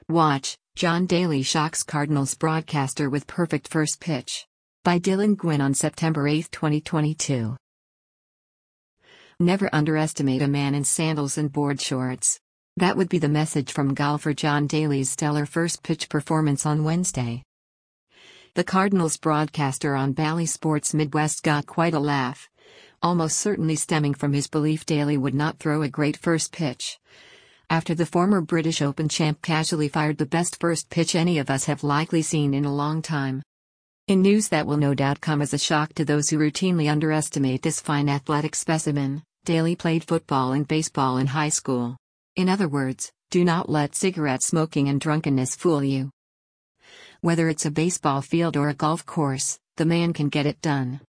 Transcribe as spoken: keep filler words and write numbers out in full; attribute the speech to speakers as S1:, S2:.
S1: Watch, John Daly shocks Cardinals broadcaster with perfect first pitch. By Dylan Gwynn on September eighth, twenty twenty-two. Never underestimate a man in sandals and board shorts. That would be the message from golfer John Daly's stellar first pitch performance on Wednesday. The Cardinals broadcaster on Bally Sports Midwest got quite a laugh, almost certainly stemming from his belief Daly would not throw a great first pitch. After the former British Open champ casually fired the best first pitch any of us have likely seen in a long time. In news that will no doubt come as a shock to those who routinely underestimate this fine athletic specimen, Daly played football and baseball in high school. In other words, do not let cigarette smoking and drunkenness fool you. Whether it's a baseball field or a golf course, the man can get it done.